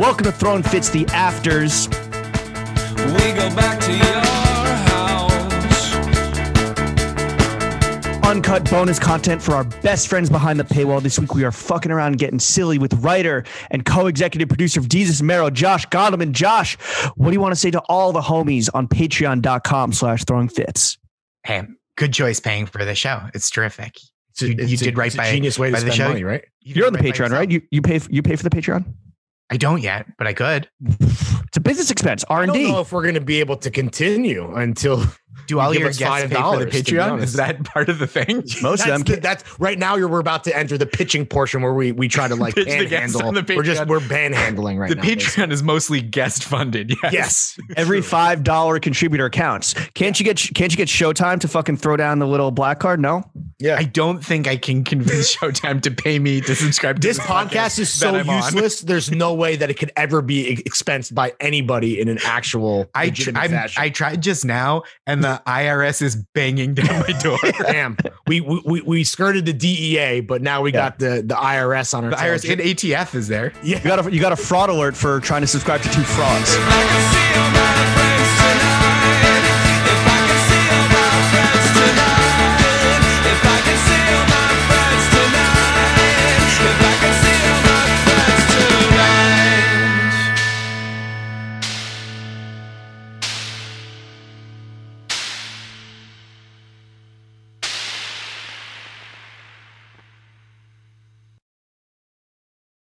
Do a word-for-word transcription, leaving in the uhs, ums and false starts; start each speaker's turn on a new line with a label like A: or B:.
A: Welcome to Throwing Fits the Afters.
B: We go back to your house.
A: Uncut bonus content for our best friends behind the paywall. This week we are fucking around and getting silly with writer and co-executive producer of Jesus Marrow, Josh Gondelman. Josh, what do you want to say to all the homies on patreon.com slash throwing fits?
C: Hey, good choice paying for the show. It's terrific.
D: It's a,
C: you
D: it's
C: you
D: a,
C: did right
D: it's
C: by
D: a genius way to
C: by the
D: spend
C: show.
D: money, right?
C: You
A: You're on
C: did
A: the
C: right by
A: Patreon, right?
C: yourself.
A: You you pay you pay for the Patreon?
C: I don't yet, but I could.
A: It's a business expense, R
D: I
A: and
D: don't
A: D.
D: know if we're going to be able to continue until
C: Do all
D: give
C: your
D: us
C: guests pay for the
D: five dollars, to be
C: Patreon?
D: honest.
C: Is that part of the thing?
A: Most of them.
D: That's, the, that's right now. You're we're about to enter the pitching portion where we we try to like
C: Pitch the guests
D: panhandle.
C: on the
D: We're just
C: Patreon.
D: we're panhandling right
C: the
D: now.
C: Patreon
D: basically.
C: is mostly guest funded. Yes.
D: Yes.
A: Every five dollar contributor counts. Can't you get can't you get Showtime to fucking throw down the little black card? No.
D: Yeah.
C: I don't think I can convince Showtime to pay me to subscribe to
D: This podcast is so
C: that I'm on.
D: useless. There's no way that it could ever be ex- expensed by anybody in an actual
C: I tr-
D: legitimate
C: I'm,
D: fashion.
C: I tried just now, and the I R S is banging down my door.
D: Damn, we, we we we skirted the D E A, but now we
A: Yeah.
D: got the the I R S on our
C: The I R S
D: tail.
C: and A T F is there.
D: Yeah,
A: You got a you got a fraud alert for trying to subscribe to two frauds.
B: I can see your mind break.